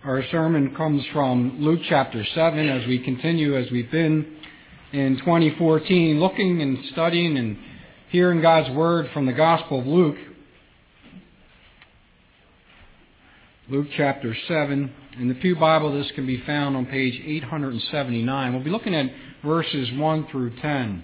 Our sermon comes from Luke chapter 7 as we continue, as we've been in 2014, looking and studying and hearing God's Word from the Gospel of Luke. Luke chapter 7. In the Pew Bible, this can be found on page 879. We'll be looking at verses 1 through 10.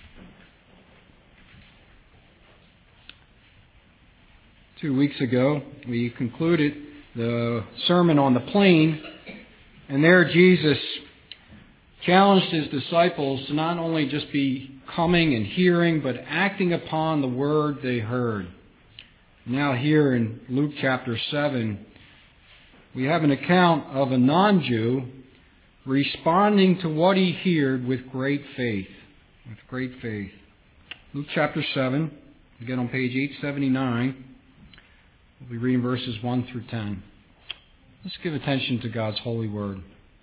Two weeks ago, we concluded the Sermon on the Plain, and there Jesus challenged His disciples to not only just be coming and hearing, but acting upon the Word they heard. Now here in Luke chapter 7, we have an account of a non-Jew responding to what he heard with great faith. With great faith. Luke chapter 7, again on page 879. We'll be reading verses 1 through 10. Let's give attention to God's holy word.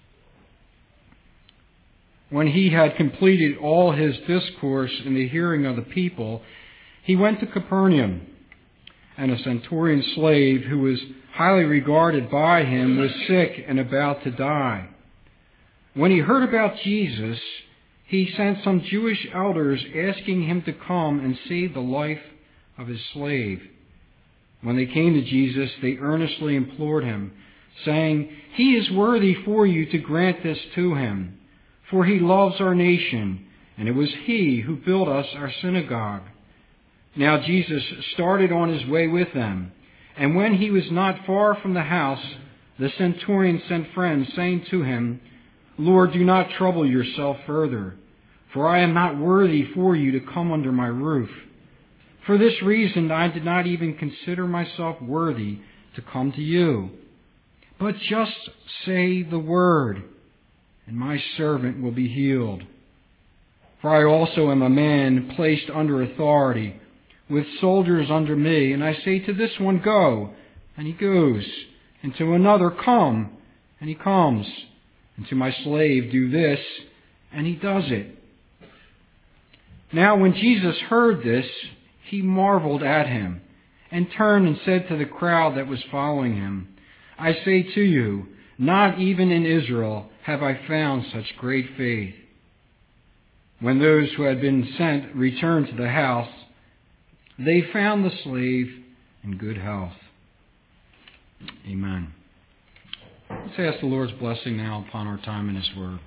When he had completed all his discourse in the hearing of the people, he went to Capernaum, and a centurion slave who was highly regarded by him was sick and about to die. When he heard about Jesus, he sent some Jewish elders asking him to come and save the life of his slave. When they came to Jesus, they earnestly implored him, saying, "He is worthy for you to grant this to him, for he loves our nation, and it was he who built us our synagogue." Now Jesus started on his way with them, and when he was not far from the house, the centurion sent friends, saying to him, "Lord, do not trouble yourself further, for I am not worthy for you to come under my roof. For this reason I did not even consider myself worthy to come to you. But just say the word, and my servant will be healed. For I also am a man placed under authority, with soldiers under me, and I say to this one, 'Go,' and he goes, and to another, 'Come,' and he comes, and to my slave, 'Do this,' and he does it." Now when Jesus heard this, he marveled at him, and turned and said to the crowd that was following him, "I say to you, not even in Israel have I found such great faith." When those who had been sent returned to the house, they found the slave in good health. Amen. Let's ask the Lord's blessing now upon our time in His Word.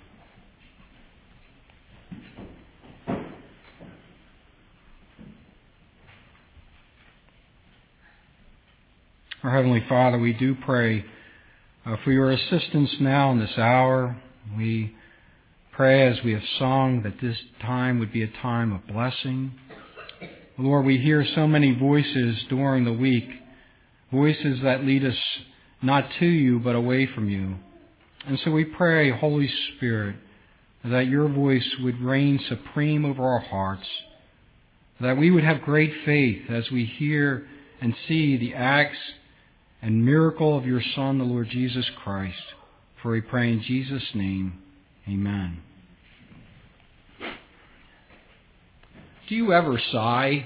Our Heavenly Father, we do pray for your assistance now in this hour. We pray as we have sung that this time would be a time of blessing. Lord, we hear so many voices during the week, voices that lead us not to you but away from you. And so we pray, Holy Spirit, that your voice would reign supreme over our hearts, that we would have great faith as we hear and see the acts and miracle of your Son, the Lord Jesus Christ. For we pray in Jesus' name, amen. Do you ever sigh?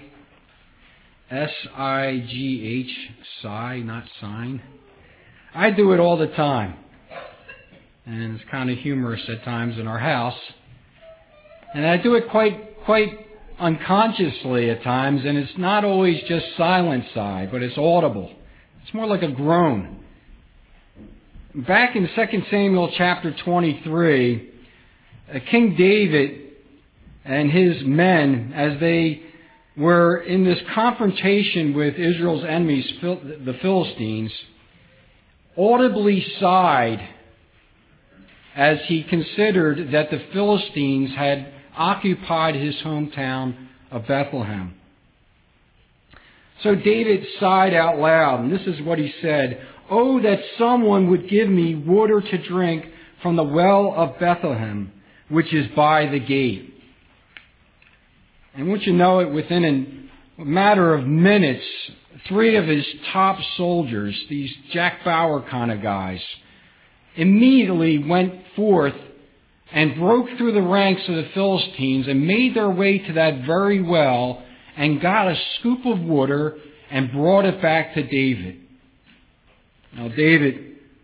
S-I-G-H, sigh, not sign. I do it all the time. And it's kind of humorous at times in our house. And I do it quite unconsciously at times, and it's not always just silent sigh, but it's audible. It's more like a groan. Back in 2 Samuel chapter 23, King David and his men, as they were in this confrontation with Israel's enemies, the Philistines, audibly sighed as he considered that the Philistines had occupied his hometown of Bethlehem. So David sighed out loud, and this is what he said, "Oh, that someone would give me water to drink from the well of Bethlehem, which is by the gate." And wouldn't you know it, within a matter of minutes, 3 of his top soldiers, these Jack Bauer kind of guys, immediately went forth and broke through the ranks of the Philistines and made their way to that very well and got a scoop of water and brought it back to David. Now David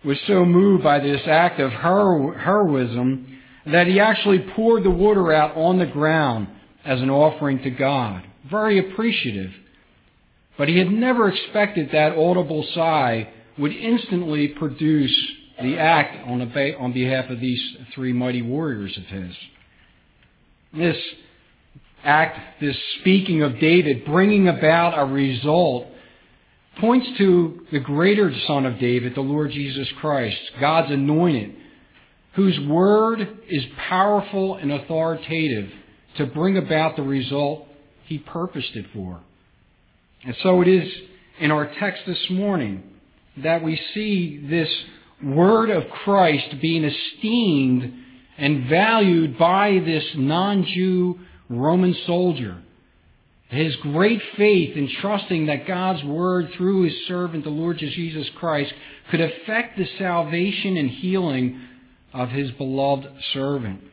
was so moved by this act of heroism that he actually poured the water out on the ground as an offering to God. Very appreciative. But he had never expected that audible sigh would instantly produce the act on behalf of these three mighty warriors of his. This act, this speaking of David, bringing about a result, points to the greater Son of David, the Lord Jesus Christ, God's anointed, whose word is powerful and authoritative to bring about the result he purposed it for. And so it is in our text this morning that we see this word of Christ being esteemed and valued by this non-Jew Roman soldier. His great faith in trusting that God's word through his servant, the Lord Jesus Christ, could affect the salvation and healing of his beloved servant.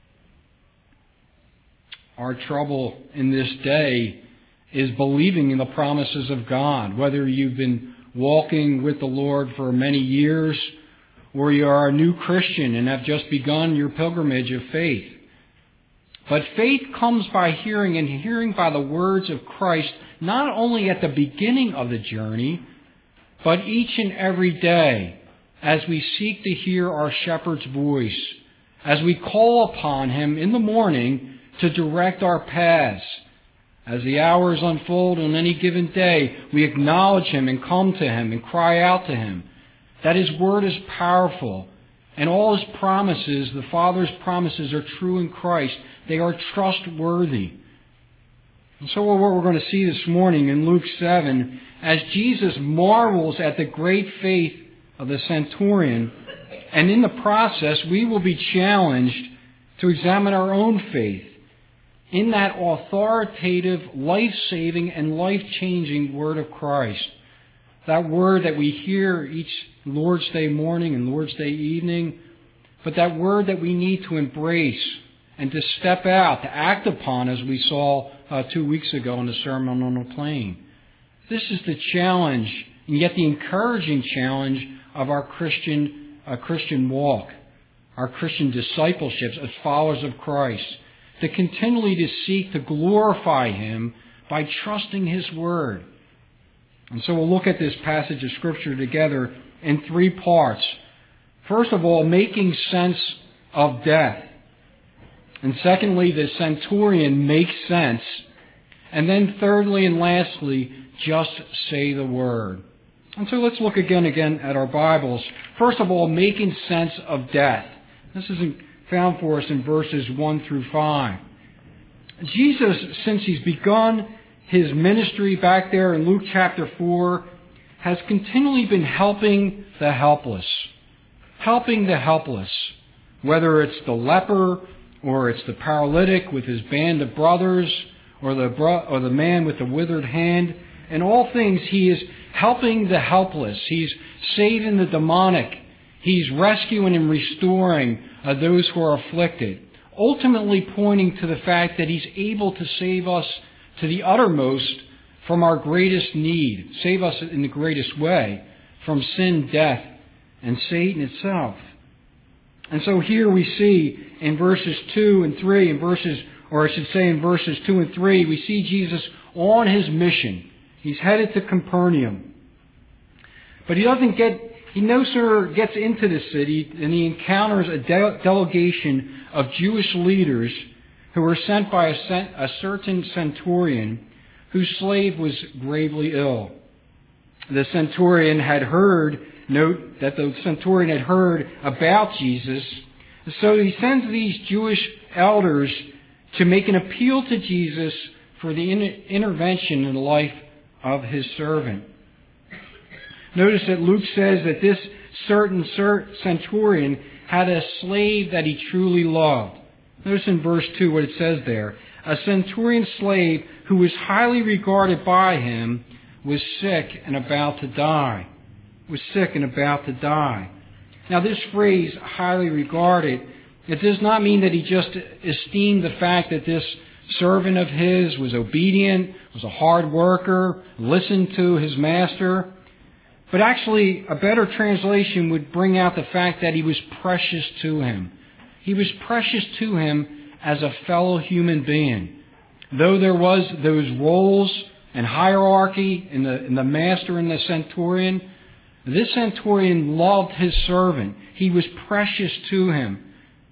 Our trouble in this day is believing in the promises of God. Whether you've been walking with the Lord for many years or you are a new Christian and have just begun your pilgrimage of faith. But faith comes by hearing, and hearing by the words of Christ, not only at the beginning of the journey, but each and every day as we seek to hear our shepherd's voice, as we call upon him in the morning to direct our paths. As the hours unfold on any given day, we acknowledge him and come to him and cry out to him that his word is powerful and all his promises, the Father's promises, are true in Christ. They are trustworthy. And so what we're going to see this morning in Luke 7, as Jesus marvels at the great faith of the centurion, and in the process we will be challenged to examine our own faith in that authoritative, life-saving, and life-changing word of Christ. That word that we hear each Lord's Day morning and Lord's Day evening, but that word that we need to embrace and to step out, to act upon, as we saw 2 weeks ago in the Sermon on the Plain. This is the challenge, and yet the encouraging challenge of our Christian walk, our Christian discipleships as followers of Christ, to continually to seek to glorify him by trusting his word. And so we'll look at this passage of Scripture together in 3 parts. First of all, making sense of death. And secondly, the centurion makes sense. And then thirdly and lastly, just say the word. And so let's look again at our Bibles. First of all, making sense of death. This is found for us in verses 1 through 5. Jesus, since he's begun his ministry back there in Luke chapter 4, has continually been helping the helpless. Helping the helpless. Whether it's the leper, or it's the paralytic with his band of brothers, or the man with the withered hand. In all things, he is helping the helpless. He's saving the demonic. He's rescuing and restoring those who are afflicted. Ultimately pointing to the fact that he's able to save us to the uttermost from our greatest need. Save us in the greatest way from sin, death, and Satan itself. And so here we see in verses 2 and 3, in verses 2 and 3, we see Jesus on his mission. He's headed to Capernaum. But he no sooner gets into the city than he encounters a delegation of Jewish leaders who were sent by a certain centurion whose slave was gravely ill. The centurion had heard about Jesus, so he sends these Jewish elders to make an appeal to Jesus for the intervention in the life of his servant. Notice that Luke says that this certain centurion had a slave that he truly loved. Notice in verse 2 what it says there. A centurion slave who was highly regarded by him was sick and about to die. Now this phrase, highly regarded, it does not mean that he just esteemed the fact that this servant of his was obedient, was a hard worker, listened to his master. But actually, a better translation would bring out the fact that he was precious to him. He was precious to him as a fellow human being. Though there was those roles and hierarchy in the master and the centurion, this centurion loved his servant. He was precious to him.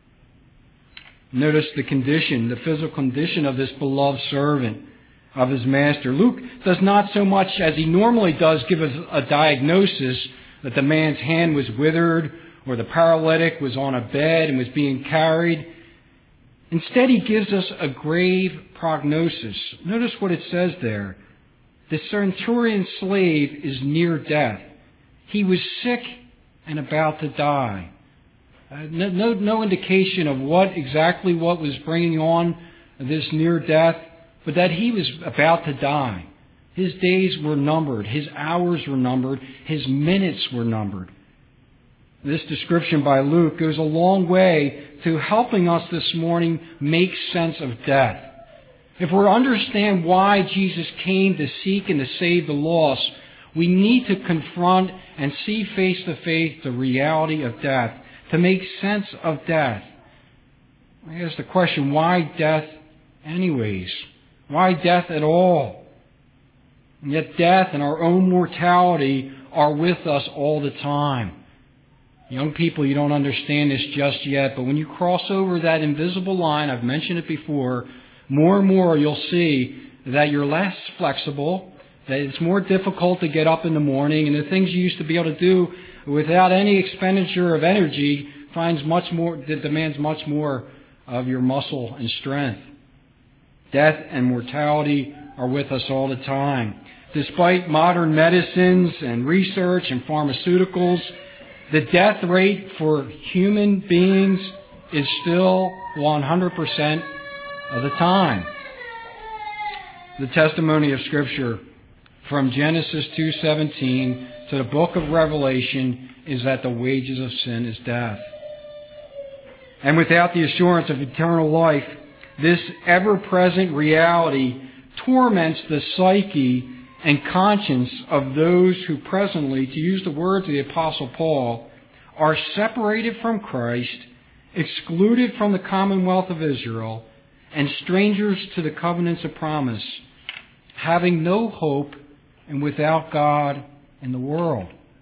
Notice the condition, the physical condition of this beloved servant of his master. Luke does not so much as he normally does give us a diagnosis that the man's hand was withered or the paralytic was on a bed and was being carried. Instead, he gives us a grave prognosis. Notice what it says there. The centurion's slave is near death. He was sick and about to die. No indication of what was bringing on this near death, but that he was about to die. His days were numbered. His hours were numbered. His minutes were numbered. This description by Luke goes a long way to helping us this morning make sense of death. If we're to understand why Jesus came to seek and to save the lost, we need to confront and see face to face the reality of death, to make sense of death. I ask the question, why death anyways? Why death at all? And yet death and our own mortality are with us all the time. Young people, you don't understand this just yet, but when you cross over that invisible line, I've mentioned it before, more and more you'll see that you're less flexible, that it's more difficult to get up in the morning, and the things you used to be able to do without any expenditure of energy demands much more of your muscle and strength. Death and mortality are with us all the time. Despite modern medicines and research and pharmaceuticals, the death rate for human beings is still 100% of the time. The testimony of Scripture from Genesis 2:17 to the book of Revelation is that the wages of sin is death. And without the assurance of eternal life, this ever-present reality torments the psyche and conscience of those who presently, to use the words of the Apostle Paul, are separated from Christ, excluded from the commonwealth of Israel, and strangers to the covenants of promise, having no hope and without God in the world.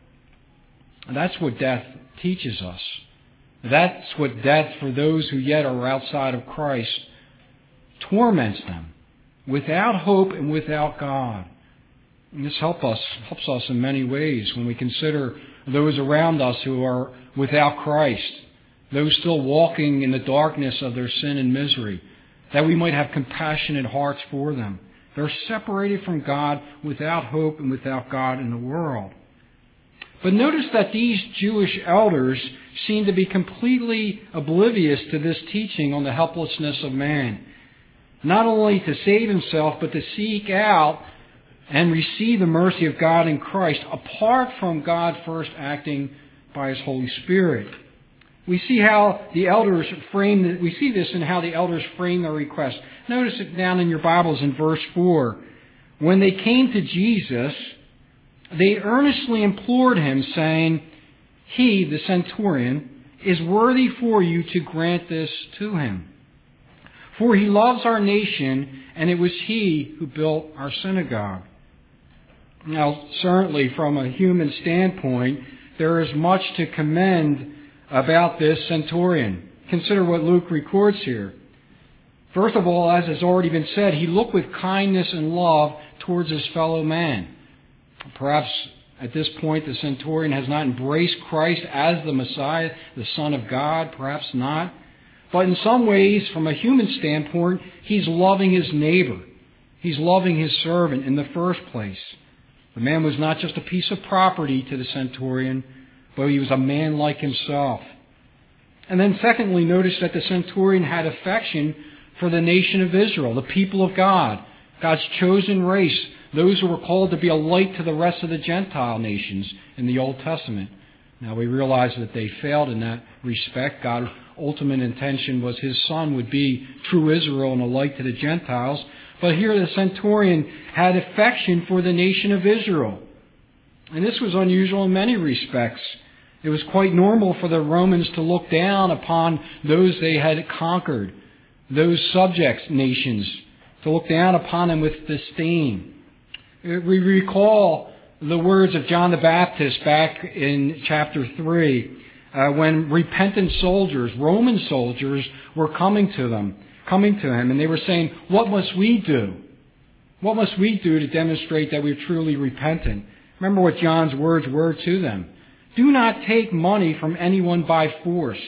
And that's what death teaches us. That's what death for those who yet are outside of Christ torments them, without hope and without God. And this helps us in many ways when we consider those around us who are without Christ, those still walking in the darkness of their sin and misery, that we might have compassionate hearts for them. They're separated from God, without hope and without God in the world. But notice that these Jewish elders seem to be completely oblivious to this teaching on the helplessness of man. Not only to save himself, but to seek out and receive the mercy of God in Christ, apart from God first acting by His Holy Spirit. We see how the elders we see this in how the elders frame their request. Notice it down in your Bibles in verse 4. When they came to Jesus, they earnestly implored him, saying, He, the centurion, is worthy for you to grant this to him. For he loves our nation, and it was he who built our synagogue. Now, certainly from a human standpoint, there is much to commend about this centurion. Consider what Luke records here. First of all, as has already been said, he looked with kindness and love towards his fellow man. Perhaps at this point the centurion has not embraced Christ as the Messiah, the Son of God. Perhaps not. But in some ways, from a human standpoint, he's loving his neighbor. He's loving his servant in the first place. The man was not just a piece of property to the centurion, but he was a man like himself. And then secondly, notice that the centurion had affection for the nation of Israel, the people of God, God's chosen race, those who were called to be a light to the rest of the Gentile nations in the Old Testament. Now we realize that they failed in that respect. God's ultimate intention was His Son would be true Israel and a light to the Gentiles. But here the centurion had affection for the nation of Israel. And this was unusual in many respects. It was quite normal for the Romans to look down upon those they had conquered, those subject nations, to look down upon them with disdain. We recall the words of John the Baptist back in chapter 3, when repentant soldiers, Roman soldiers, were coming to him, and they were saying, "What must we do? What must we do to demonstrate that we're truly repentant?" Remember what John's words were to them. "Do not take money from anyone by force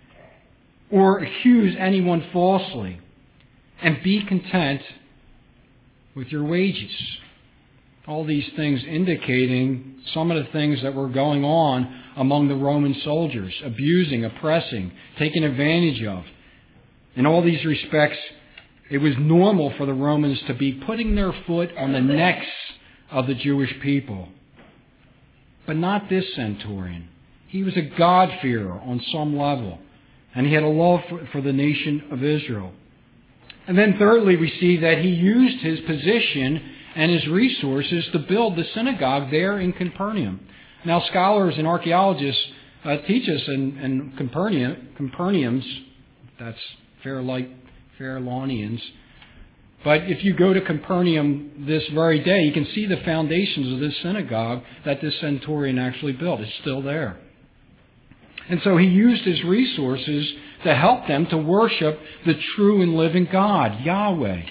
or accuse anyone falsely, and be content with your wages." All these things indicating some of the things that were going on among the Roman soldiers, abusing, oppressing, taking advantage of. In all these respects, it was normal for the Romans to be putting their foot on the necks of the Jewish people. But not this centurion. He was a God-fearer on some level, and he had a love for the nation of Israel. And then thirdly, we see that he used his position and his resources to build the synagogue there in Capernaum. Now, scholars and archaeologists teach us in Capernaums, that's Fairlaunians, but if you go to Capernaum this very day, you can see the foundations of this synagogue that this centurion actually built. It's still there. And so he used his resources to help them to worship the true and living God, Yahweh.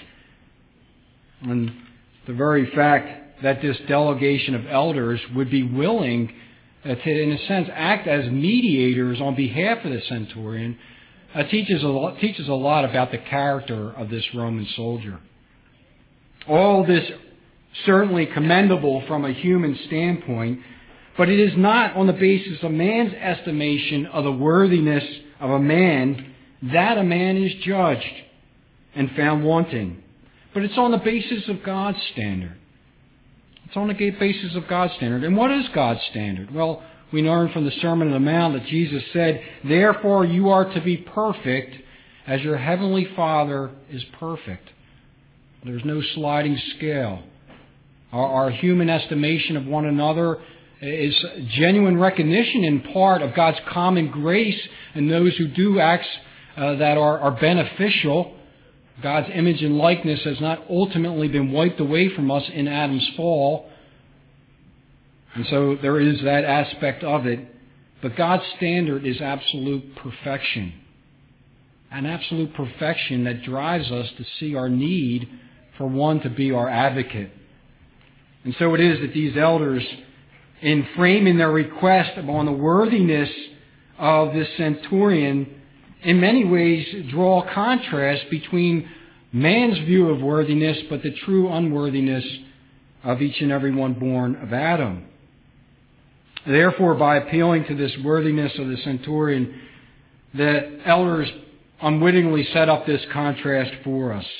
And the very fact that this delegation of elders would be willing to, in a sense, act as mediators on behalf of the centurion teaches a lot about the character of this Roman soldier. All this certainly commendable from a human standpoint, but it is not on the basis of man's estimation of the worthiness of a man that a man is judged and found wanting. But it's on the basis of God's standard. It's on the basis of God's standard. And what is God's standard? Well, we learn from the Sermon on the Mount that Jesus said, "Therefore you are to be perfect as your heavenly Father is perfect." There's no sliding scale. Our human estimation of one another is genuine recognition in part of God's common grace in those who do acts that are beneficial. God's image and likeness has not ultimately been wiped away from us in Adam's fall. And so there is that aspect of it. But God's standard is absolute perfection. An absolute perfection that drives us to see our need for one to be our advocate. And so it is that these elders, in framing their request on the worthiness of this centurion, in many ways draw a contrast between man's view of worthiness but the true unworthiness of each and every one born of Adam. Therefore, by appealing to this worthiness of the centurion, the elders unwittingly set up this contrast for us.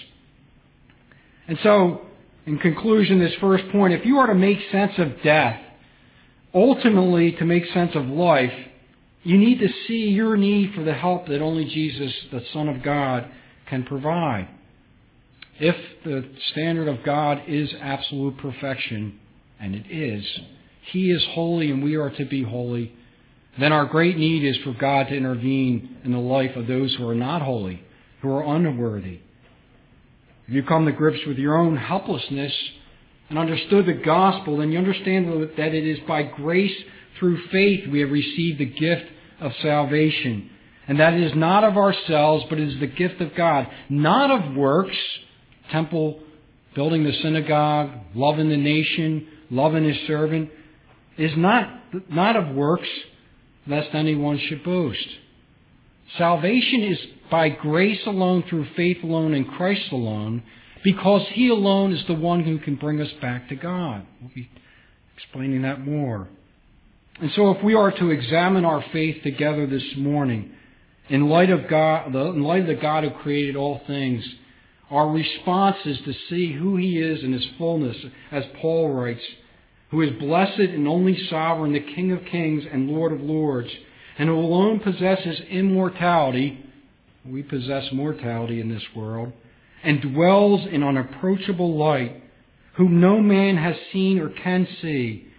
And so, in conclusion, this first point, if you are to make sense of death, ultimately to make sense of life, you need to see your need for the help that only Jesus, the Son of God, can provide. If the standard of God is absolute perfection, and it is, He is holy and we are to be holy, then our great need is for God to intervene in the life of those who are not holy, who are unworthy. If you come to grips with your own helplessness and understood the gospel, then you understand that it is by grace through faith we have received the gift of salvation. And that it is not of ourselves, but it is the gift of God. Not of works, temple, building the synagogue, loving the nation, loving His servant. It is not of works, lest anyone should boast. Salvation is by grace alone, through faith alone, in Christ alone, because He alone is the one who can bring us back to God. We'll be explaining that more. And so if we are to examine our faith together this morning, in light of the God who created all things, our response is to see who He is in His fullness, as Paul writes, who is blessed and only sovereign, the King of kings and Lord of lords, and who alone possesses immortality. We possess mortality in this world, and dwells in unapproachable light, whom no man has seen or can see.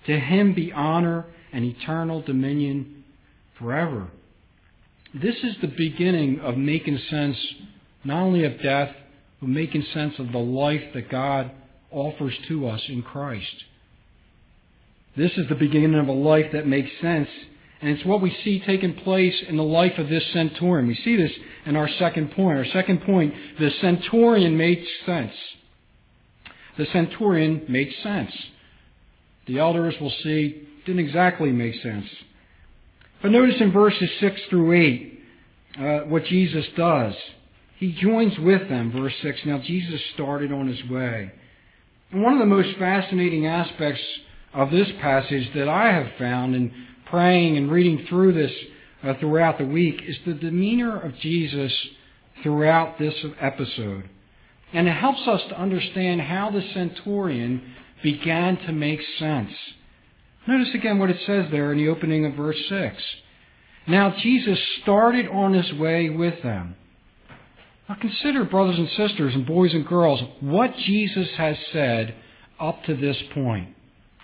To him be honor and eternal dominion forever. This is the beginning of making sense not only of death, but making sense of the life that God offers to us in Christ. This is the beginning of a life that makes sense, and it's what we see taking place in the life of this centurion. We see this in our second point. Our second point, the centurion made sense. The centurion made sense. The elders, we'll see, didn't exactly make sense. But notice in verses 6 through 8 what Jesus does. He joins with them, verse 6. Now Jesus started on his way. And one of the most fascinating aspects of this passage that I have found in praying and reading through this throughout the week is the demeanor of Jesus throughout this episode. And it helps us to understand how the centurion began to make sense. Notice again what it says there in the opening of verse 6. Now Jesus started on his way with them. Now consider, brothers and sisters and boys and girls, what Jesus has said up to this point.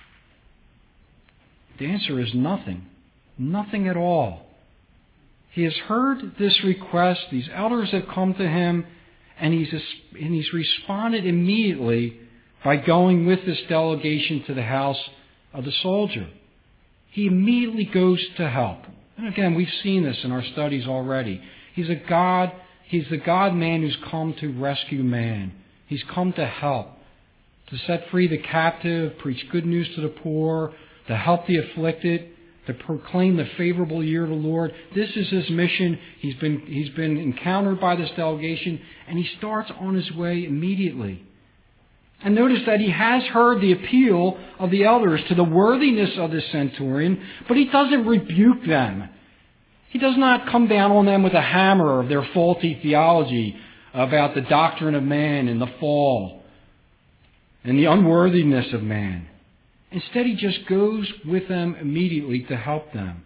The answer is nothing. Nothing at all. He has heard this request. These elders have come to him, and he's responded immediately by going with this delegation to the house of the soldier. He immediately goes to help. And again, we've seen this in our studies already. He's the God-man who's come to rescue man. He's come to help, to set free the captive, preach good news to the poor, to help the afflicted, to proclaim the favorable year of the Lord. This is his mission. He's been encountered by this delegation, and he starts on his way immediately. And notice that he has heard the appeal of the elders to the worthiness of the centurion, but he doesn't rebuke them. He does not come down on them with a hammer of their faulty theology about the doctrine of man and the fall and the unworthiness of man. Instead, he just goes with them immediately to help them.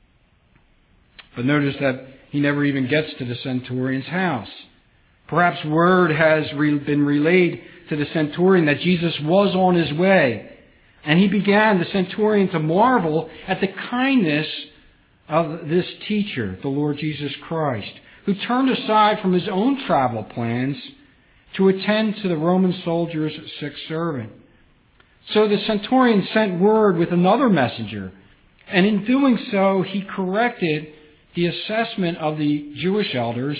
But notice that he never even gets to the centurion's house. Perhaps word has been relayed to the centurion that Jesus was on his way. And he began, the centurion, to marvel at the kindness of this teacher, the Lord Jesus Christ, who turned aside from his own travel plans to attend to the Roman soldier's sick servant. So the centurion sent word with another messenger, and in doing so, he corrected the assessment of the Jewish elders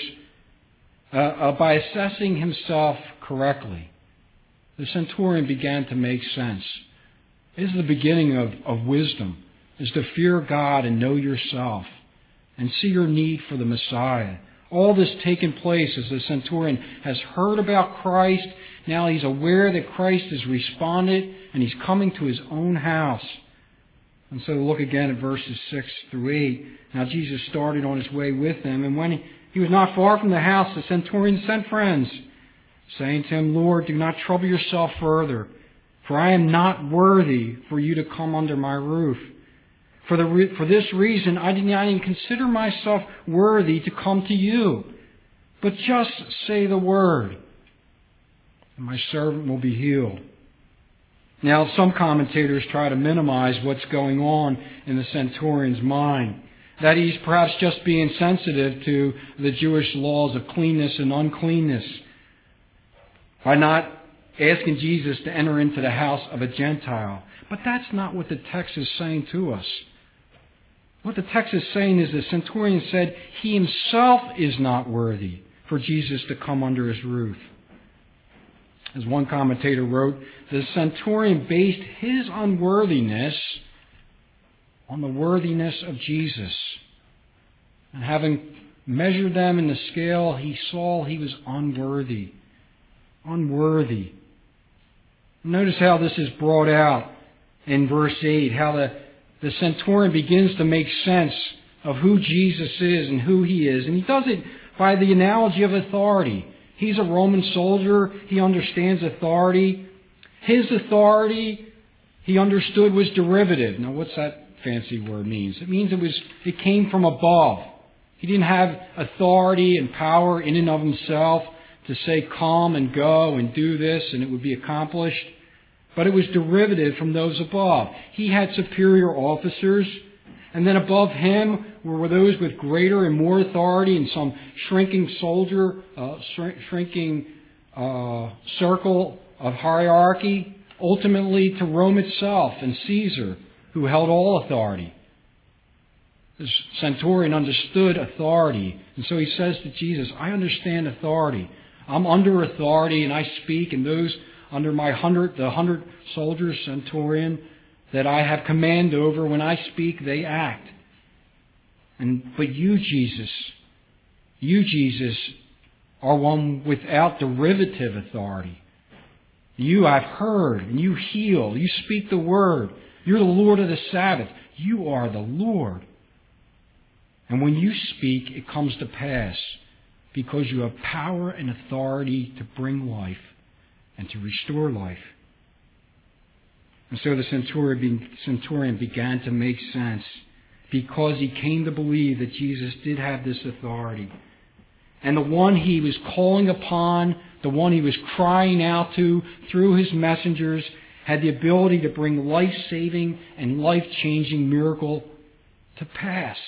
by assessing himself correctly. The centurion began to make sense. This is the beginning of wisdom, is to fear God and know yourself and see your need for the Messiah. All this taking place as the centurion has heard about Christ. Now he's aware that Christ has responded and he's coming to his own house. And so look again at verses 6 through 8. Now Jesus started on his way with them, and when he was not far from the house, the centurion sent friends, saying to him, Lord, do not trouble yourself further, for I am not worthy for you to come under my roof. For this reason, I did not even consider myself worthy to come to you. But just say the word, and my servant will be healed. Now, some commentators try to minimize what's going on in the centurion's mind, that he's perhaps just being sensitive to the Jewish laws of cleanness and uncleanness by not asking Jesus to enter into the house of a Gentile. But that's not what the text is saying to us. What the text is saying is the centurion said he himself is not worthy for Jesus to come under his roof. As one commentator wrote, the centurion based his unworthiness on the worthiness of Jesus. And having measured them in the scale, he saw he was unworthy. Unworthy. Notice how this is brought out in verse 8, how the centurion begins to make sense of who Jesus is and who he is. And he does it by the analogy of authority. He's a Roman soldier. He understands authority. His authority, he understood, was derivative. Now, what's that fancy word means? It means it came from above. He didn't have authority and power in and of himself to say come and go and do this and it would be accomplished. but it was derivative from those above. He had superior officers, and then above him were those with greater and more authority in some shrinking circle of hierarchy, ultimately to Rome itself and Caesar, who held all authority. This centurion understood authority, and so he says to Jesus, I understand authority. I'm under authority, and I speak, and those under my 100 soldiers, centurion, that I have command over, when I speak, they act. But you, Jesus, are one without derivative authority. You I've heard, and you heal. You speak the word. You're the Lord of the Sabbath. You are the Lord. And when you speak, it comes to pass, because you have power and authority to bring life and to restore life. And so the centurion began to make sense, because he came to believe that Jesus did have this authority. And the one he was calling upon, the one he was crying out to through his messengers, had the ability to bring life-saving and life-changing miracle to pass.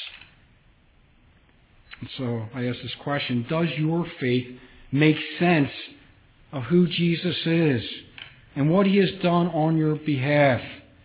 And so I ask this question, does your faith make sense of who Jesus is and what he has done on your behalf?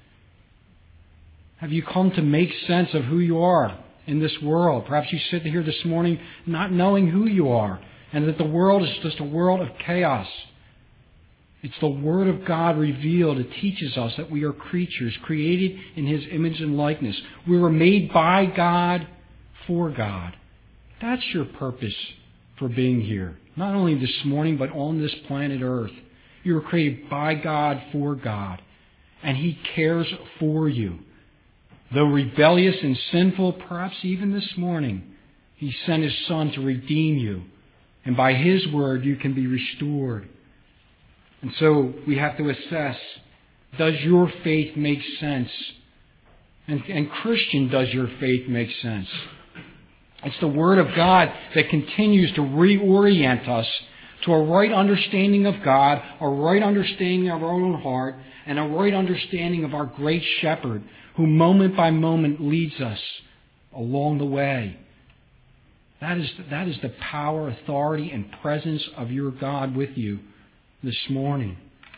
Have you come to make sense of who you are in this world? Perhaps you sit here this morning not knowing who you are, and that the world is just a world of chaos. It's the Word of God revealed. It teaches us that we are creatures created in His image and likeness. We were made by God for God. That's your purpose for being here. Not only this morning, but on this planet Earth. You were created by God for God. And He cares for you. Though rebellious and sinful, perhaps even this morning, He sent His Son to redeem you. And by His word, you can be restored. And so we have to assess, does your faith make sense? And Christian, does your faith make sense? It's the Word of God that continues to reorient us to a right understanding of God, a right understanding of our own heart, and a right understanding of our great Shepherd, who moment by moment leads us along the way. That is the power, authority, and presence of your God with you this morning.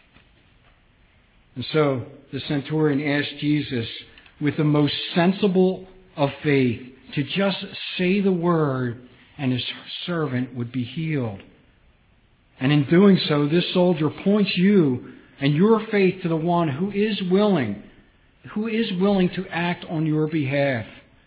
And so the centurion asked Jesus, with the most sensible of faith, to just say the word and his servant would be healed. And in doing so, this soldier points you and your faith to the one who is willing to act on your behalf.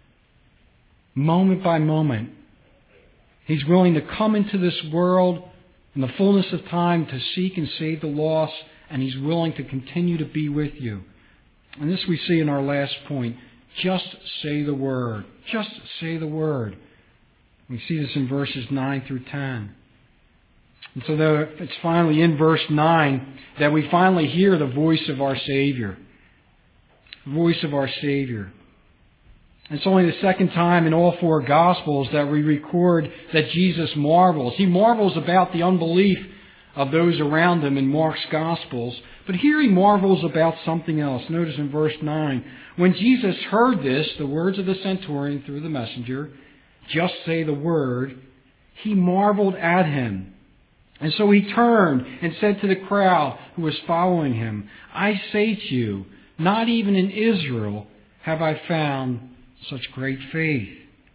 Moment by moment. He's willing to come into this world in the fullness of time to seek and save the lost, and He's willing to continue to be with you. And this we see in our last point. Just say the word. Just say the word. We see this in verses 9 through 10. And so it's finally in verse 9 that we finally hear the voice of our Savior. The voice of our Savior. It's only the second time in all four Gospels that we record that Jesus marvels. He marvels about the unbelief of those around Him in Mark's Gospels. But here He marvels about something else. Notice in verse 9, when Jesus heard this, the words of the centurion through the messenger, just say the word, He marveled at Him. And so He turned and said to the crowd who was following Him, I say to you, not even in Israel have I found such great faith.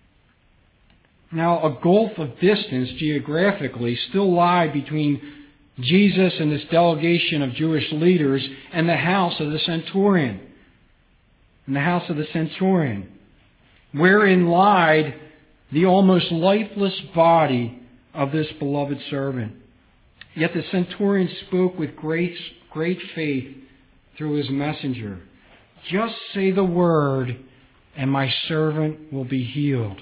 Now, a gulf of distance geographically still lie between Jesus and this delegation of Jewish leaders and the house of the centurion. And the house of the centurion, wherein lied the almost lifeless body of this beloved servant. Yet the centurion spoke with great faith through his messenger. Just say the word, and my servant will be healed.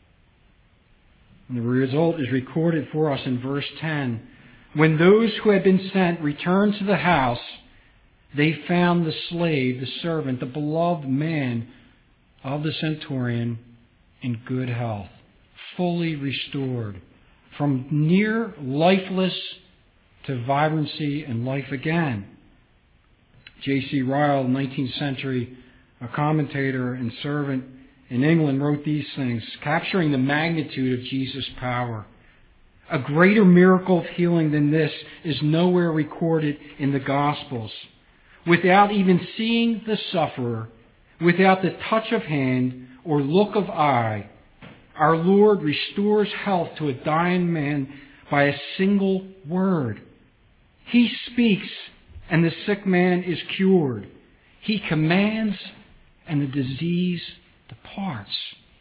And the result is recorded for us in verse 10. When those who had been sent returned to the house, they found the slave, the servant, the beloved man of the centurion in good health, fully restored, from near lifeless to vibrancy and life again. J.C. Ryle, 19th century commentator and servant in England, wrote these things, capturing the magnitude of Jesus' power. A greater miracle of healing than this is nowhere recorded in the Gospels. Without even seeing the sufferer, without the touch of hand or look of eye, our Lord restores health to a dying man by a single word. He speaks, and the sick man is cured. He commands, and the disease departs.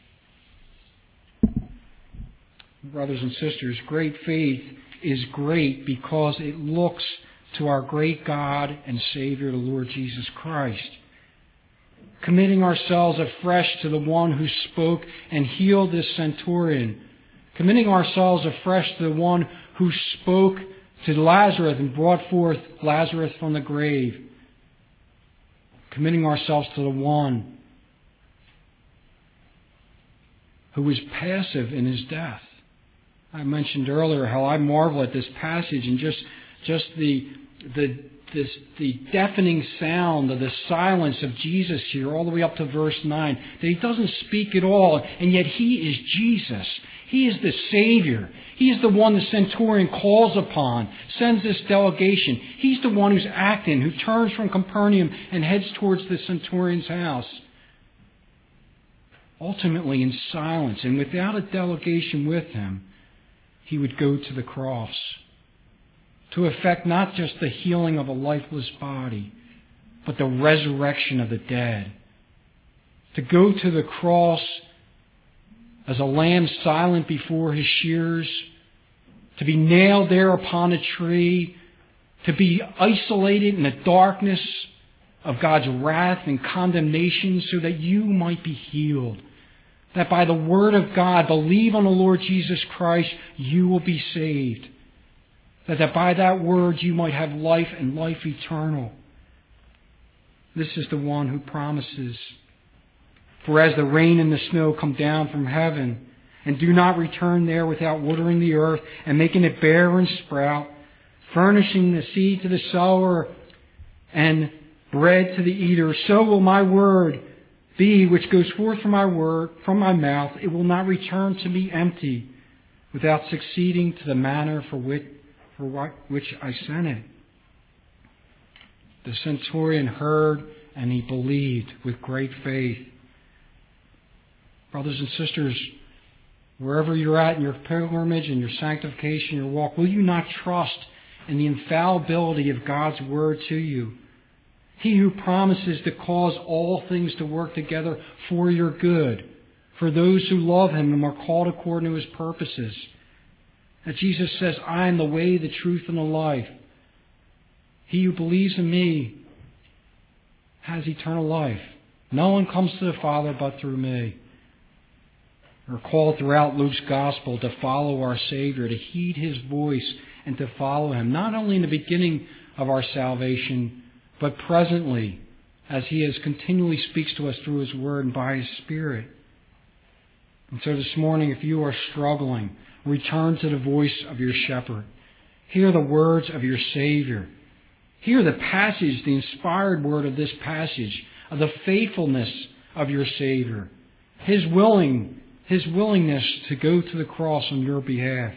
Brothers and sisters, great faith is great because it looks to our great God and Savior, the Lord Jesus Christ. Committing ourselves afresh to the one who spoke and healed this centurion. Committing ourselves afresh to the one who spoke to Lazarus and brought forth Lazarus from the grave. Committing ourselves to the one who was passive in his death. I mentioned earlier how I marvel at this passage and just the deafening sound of the silence of Jesus here all the way up to verse 9. That he doesn't speak at all, and yet he is Jesus. He is the Savior. He is the one the centurion calls upon, sends this delegation. He's the one who's acting, who turns from Capernaum and heads towards the centurion's house. Ultimately in silence and without a delegation with him, he would go to the cross to effect not just the healing of a lifeless body, but the resurrection of the dead. To go to the cross as a lamb silent before his shears, to be nailed there upon a tree, to be isolated in the darkness of God's wrath and condemnation so that you might be healed. That by the word of God, believe on the Lord Jesus Christ, you will be saved. That by that word you might have life and life eternal. This is the one who promises. For as the rain and the snow come down from heaven, and do not return there without watering the earth and making it bear and sprout, furnishing the seed to the sower and bread to the eater, so will my word be which goes forth from my mouth. It will not return to me empty, without succeeding to the manner for which I sent it. The centurion heard and he believed with great faith. Brothers and sisters, wherever you're at in your pilgrimage and your sanctification, your walk, will you not trust in the infallibility of God's word to you? He who promises to cause all things to work together for your good, for those who love him and are called according to his purposes. That Jesus says, I am the way, the truth, and the life. He who believes in me has eternal life. No one comes to the Father but through me. We're called throughout Luke's Gospel to follow our Savior, to heed his voice and to follow him, not only in the beginning of our salvation, but presently, as he has continually speaks to us through his word and by his Spirit. And so this morning, if you are struggling, return to the voice of your shepherd. Hear the words of your Savior. Hear the passage, the inspired word of this passage, of the faithfulness of your Savior. His willingness to go to the cross on your behalf.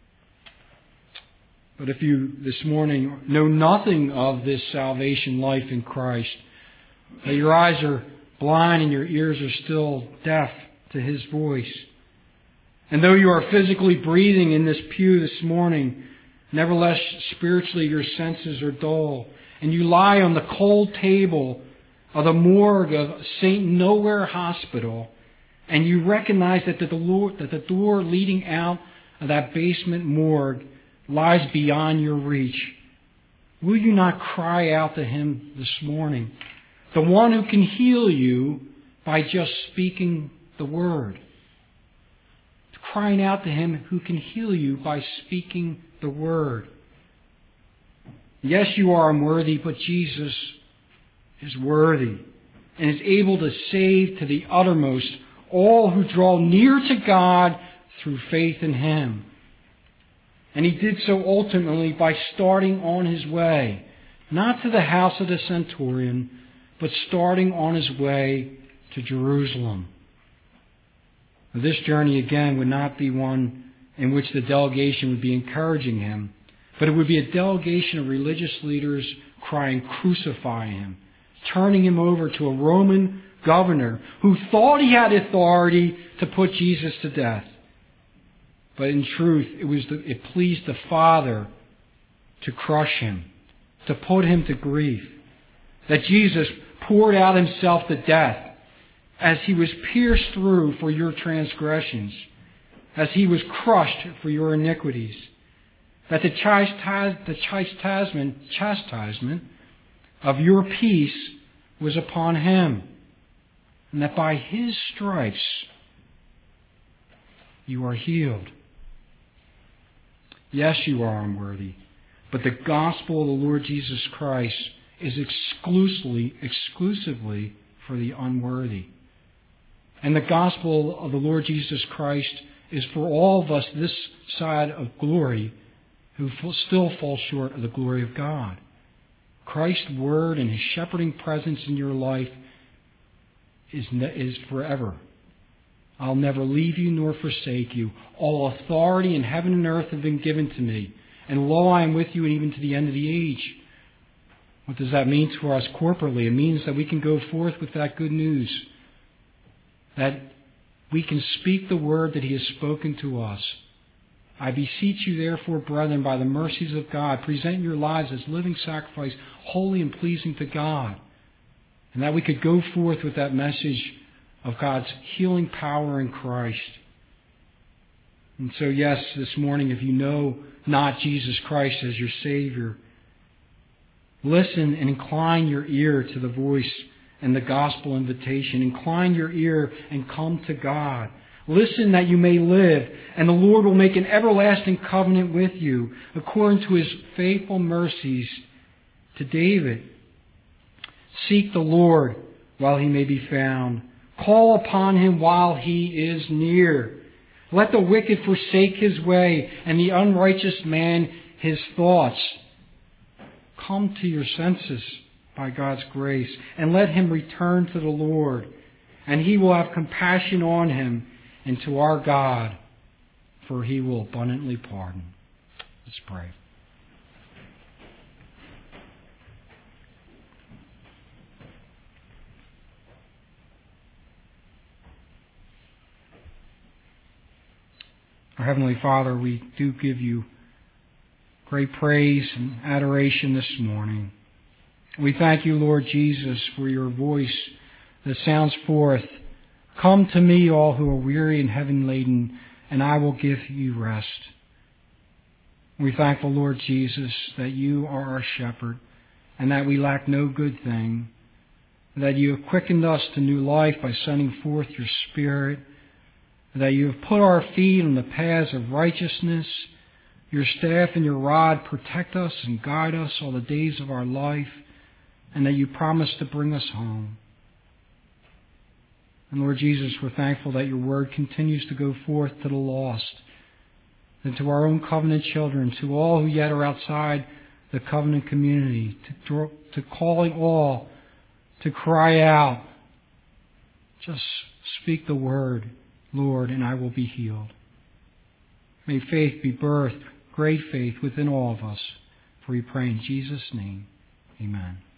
But if you this morning know nothing of this salvation life in Christ, that your eyes are blind and your ears are still deaf to his voice, and though you are physically breathing in this pew this morning, nevertheless spiritually your senses are dull, and you lie on the cold table of the morgue of St. Nowhere Hospital, and you recognize that the door leading out of that basement morgue lies beyond your reach, will you not cry out to him this morning? The one who can heal you by just speaking the word. Crying out to him who can heal you by speaking the word. Yes, you are unworthy, but Jesus is worthy and is able to save to the uttermost all who draw near to God through faith in him. And he did so ultimately by starting on his way, not to the house of the centurion, but starting on his way to Jerusalem. This journey, again, would not be one in which the delegation would be encouraging him, but it would be a delegation of religious leaders crying, "Crucify him," turning him over to a Roman governor who thought he had authority to put Jesus to death. But in truth, it pleased the Father to crush him, to put him to grief. That Jesus poured out himself to death as he was pierced through for your transgressions, as he was crushed for your iniquities. That the chastisement of your peace was upon him, and that by his stripes you are healed. Yes, you are unworthy, but the gospel of the Lord Jesus Christ is exclusively for the unworthy. And the gospel of the Lord Jesus Christ is for all of us this side of glory who still fall short of the glory of God. Christ's word and his shepherding presence in your life is forever. I'll never leave you nor forsake you. All authority in heaven and earth have been given to me. And lo, I am with you even to the end of the age. What does that mean for us corporately? It means that we can go forth with that good news. That we can speak the word that he has spoken to us. I beseech you, therefore, brethren, by the mercies of God, present your lives as living sacrifice, holy and pleasing to God. And that we could go forth with that message of God's healing power in Christ. And so, yes, this morning, if you know not Jesus Christ as your Savior, listen and incline your ear to the voice and the gospel invitation. Incline your ear and come to God. Listen that you may live, and the Lord will make an everlasting covenant with you according to his faithful mercies to David. Seek the Lord while he may be found. Call upon him while he is near. Let the wicked forsake his way, and the unrighteous man his thoughts. Come to your senses by God's grace, and let him return to the Lord, and he will have compassion on him and to our God, for he will abundantly pardon. Let's pray. Our Heavenly Father, we do give you great praise and adoration this morning. We thank you, Lord Jesus, for your voice that sounds forth. Come to me, all who are weary and heavy laden, and I will give you rest. We thank the Lord Jesus that you are our shepherd and that we lack no good thing, that you have quickened us to new life by sending forth your Spirit, that you have put our feet on the paths of righteousness. Your staff and your rod protect us and guide us all the days of our life, and that you promise to bring us home. And Lord Jesus, we're thankful that your word continues to go forth to the lost, and to our own covenant children, to all who yet are outside the covenant community, to calling all to cry out, just speak the word, Lord, and I will be healed. May faith be birthed, great faith within all of us. For we pray in Jesus' name. Amen.